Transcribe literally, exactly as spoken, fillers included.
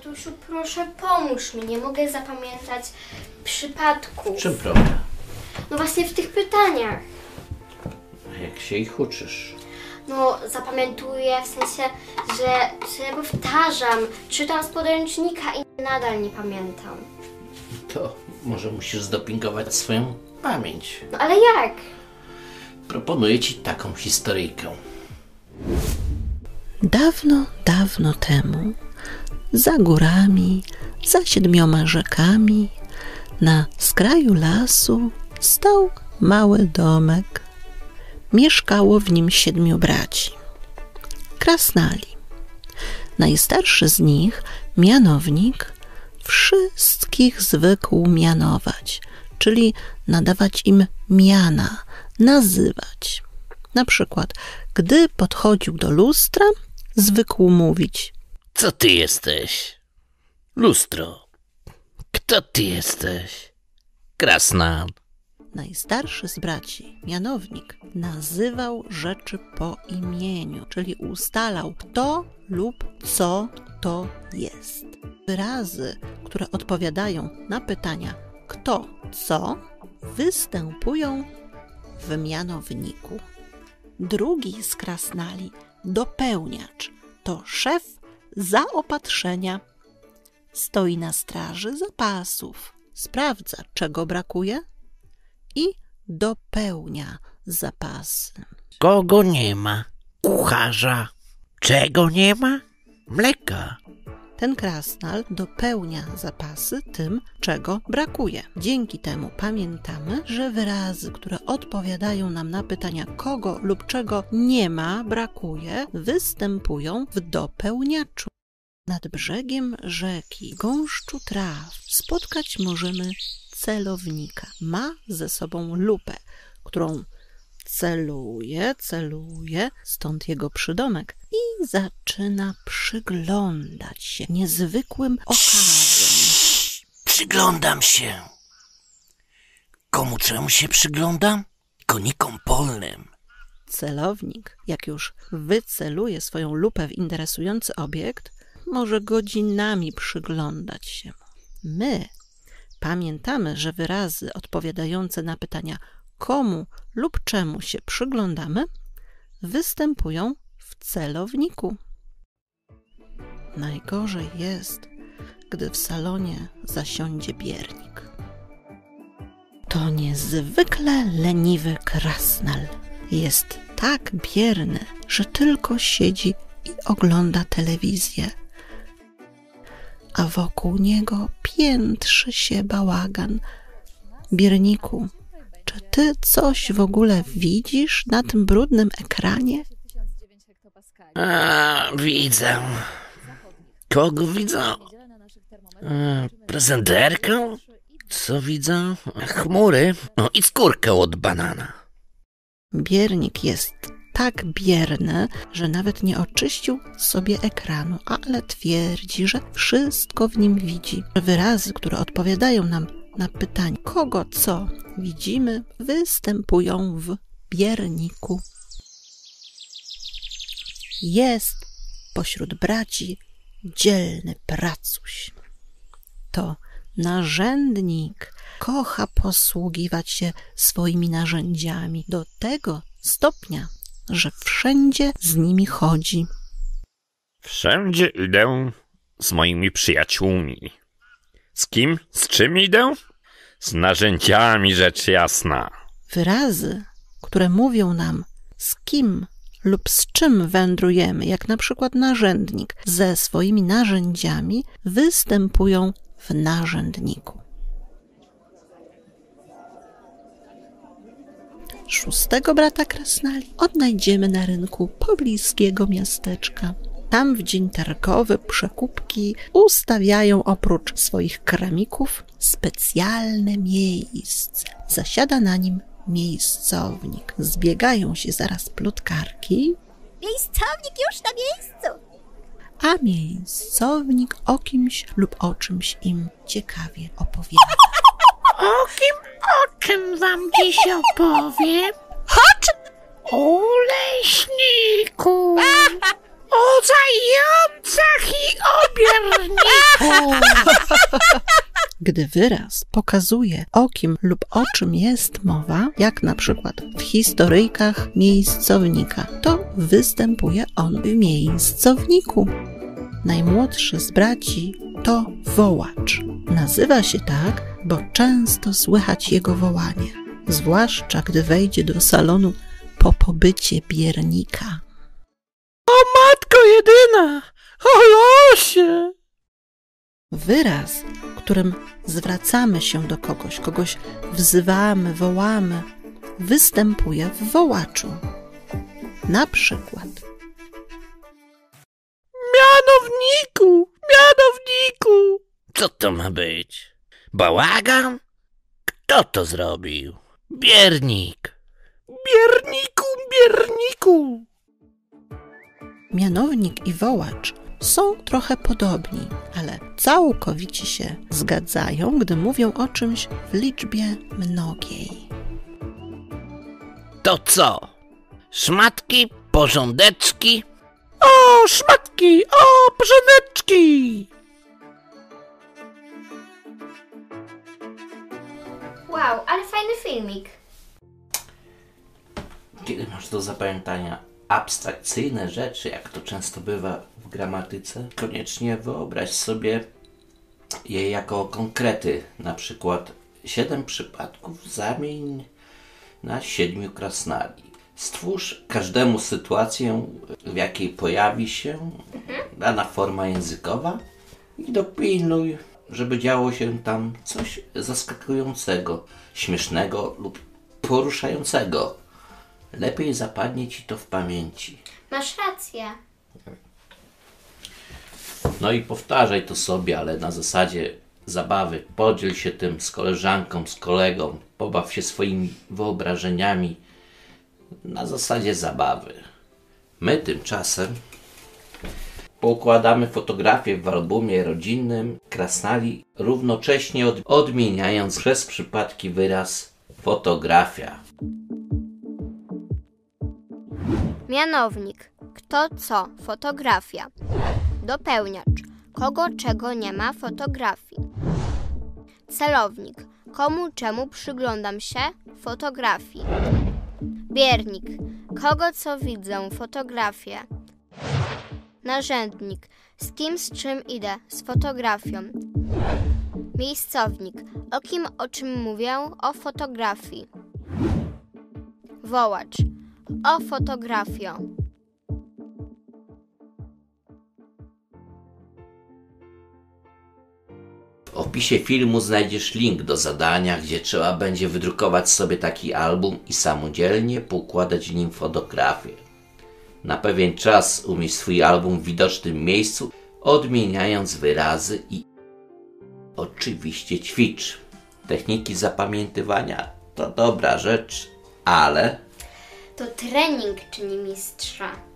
Tatusiu, proszę pomóż mi, nie mogę zapamiętać przypadków. W czym problem? No właśnie w tych pytaniach. A jak się ich uczysz? No zapamiętuję w sensie, że sobie powtarzam, czytam z podręcznika i nadal nie pamiętam. To może musisz zdopingować swoją pamięć. No ale jak? Proponuję ci taką historyjkę. Dawno, dawno temu, za górami, za siedmioma rzekami, na skraju lasu stał mały domek. Mieszkało w nim siedmiu braci. Krasnali. Najstarszy z nich, mianownik, wszystkich zwykł mianować, czyli nadawać im miana, nazywać. Na przykład, gdy podchodził do lustra, zwykł mówić: Co ty jesteś? Lustro. Kto ty jesteś? Krasnal. Najstarszy z braci, mianownik, nazywał rzeczy po imieniu, czyli ustalał, kto lub co to jest. Wyrazy, które odpowiadają na pytania kto, co, występują w mianowniku. Drugi z krasnali, dopełniacz, to szef zaopatrzenia. Stoi na straży zapasów, sprawdza, czego brakuje i dopełnia zapasy. Kogo nie ma? Kucharza. Czego nie ma? Mleka. Ten krasnal dopełnia zapasy tym, czego brakuje. Dzięki temu pamiętamy, że wyrazy, które odpowiadają nam na pytania kogo lub czego nie ma, brakuje, występują w dopełniaczu. Nad brzegiem rzeki, w gąszczu traw, spotkać możemy celownika. Ma ze sobą lupę, którą celuje, celuje, stąd jego przydomek, i zaczyna przyglądać się niezwykłym okazom. Przyglądam się. Komu czemu się przyglądam? Konikom polnym. Celownik, jak już wyceluje swoją lupę w interesujący obiekt, może godzinami przyglądać się mu. My pamiętamy, że wyrazy odpowiadające na pytania komu lub czemu się przyglądamy, występują w celowniku. Najgorzej jest, gdy w salonie zasiądzie biernik. To niezwykle leniwy krasnal. Jest tak bierny, że tylko siedzi i ogląda telewizję, a wokół niego piętrzy się bałagan. Bierniku, czy ty coś w ogóle widzisz na tym brudnym ekranie? A, widzę. Kogo widzę? A, prezenterkę? Co widzę? Chmury. No i skórkę od banana. Biernik jest tak bierny, że nawet nie oczyścił sobie ekranu, ale twierdzi, że wszystko w nim widzi. Wyrazy, które odpowiadają nam na pytanie kogo co widzimy, występują w bierniku. Jest pośród braci dzielny pracuś. To narzędnik, kocha posługiwać się swoimi narzędziami do tego stopnia, że wszędzie z nimi chodzi. Wszędzie idę z moimi przyjaciółmi. Z kim? Z czym idę? Z narzędziami, rzecz jasna. Wyrazy, które mówią nam z kim lub z czym wędrujemy, jak na przykład narzędnik ze swoimi narzędziami, występują w narzędniku. Szóstego brata krasnali odnajdziemy na rynku pobliskiego miasteczka. Tam w dzień targowy przekupki ustawiają oprócz swoich kremików specjalne miejsce. Zasiada na nim miejscownik. Zbiegają się zaraz plotkarki. Miejscownik już na miejscu! A miejscownik o kimś lub o czymś im ciekawie opowiada. O kim, o czym wam dziś opowiem? O czym? O leśniku, o zającach i o biernikach. Gdy wyraz pokazuje, o kim lub o czym jest mowa, jak na przykład w historyjkach miejscownika, to występuje on w miejscowniku. Najmłodszy z braci to wołacz. Nazywa się tak, bo często słychać jego wołanie, zwłaszcza gdy wejdzie do salonu po pobycie biernika. O matko jedyna! O losie! Wyraz, którym zwracamy się do kogoś, kogoś wzywamy, wołamy, występuje w wołaczu. Na przykład: Mianowniku! Mianowniku! Co to ma być? Bałagan? Kto to zrobił? Biernik. Bierniku, bierniku! Mianownik i wołacz są trochę podobni, ale całkowicie się zgadzają, gdy mówią o czymś w liczbie mnogiej. To co? Szmatki, porządeczki? O, szmatki! O, porządeczki! Wow, ale fajny filmik. Kiedy masz do zapamiętania abstrakcyjne rzeczy, jak to często bywa w gramatyce, koniecznie wyobraź sobie je jako konkrety. Na przykład siedem przypadków zamień na siedmiu krasnali. Stwórz każdemu sytuację, w jakiej pojawi się dana forma językowa i dopilnuj, żeby działo się tam coś zaskakującego, śmiesznego lub poruszającego. Lepiej zapadnie ci to w pamięci. Masz rację. No i powtarzaj to sobie, ale na zasadzie zabawy. Podziel się tym z koleżanką, z kolegą. Pobaw się swoimi wyobrażeniami na zasadzie zabawy. My tymczasem poukładamy fotografię w albumie rodzinnym krasnali, równocześnie od, odmieniając przez przypadki wyraz fotografia. Mianownik. Kto, co? Fotografia. Dopełniacz. Kogo, czego nie ma fotografii. Celownik. Komu, czemu przyglądam się fotografii. Biernik. Kogo, co widzę fotografię. Narzędnik. Z kim, z czym idę z fotografią. Miejscownik. O kim, o czym mówię o fotografii. Wołacz. O fotografię. W opisie filmu znajdziesz link do zadania, gdzie trzeba będzie wydrukować sobie taki album i samodzielnie poukładać w nim fotografię. Na pewien czas umieść swój album w widocznym miejscu, odmieniając wyrazy i oczywiście ćwicz. Techniki zapamiętywania to dobra rzecz, ale To trening czyni mistrza.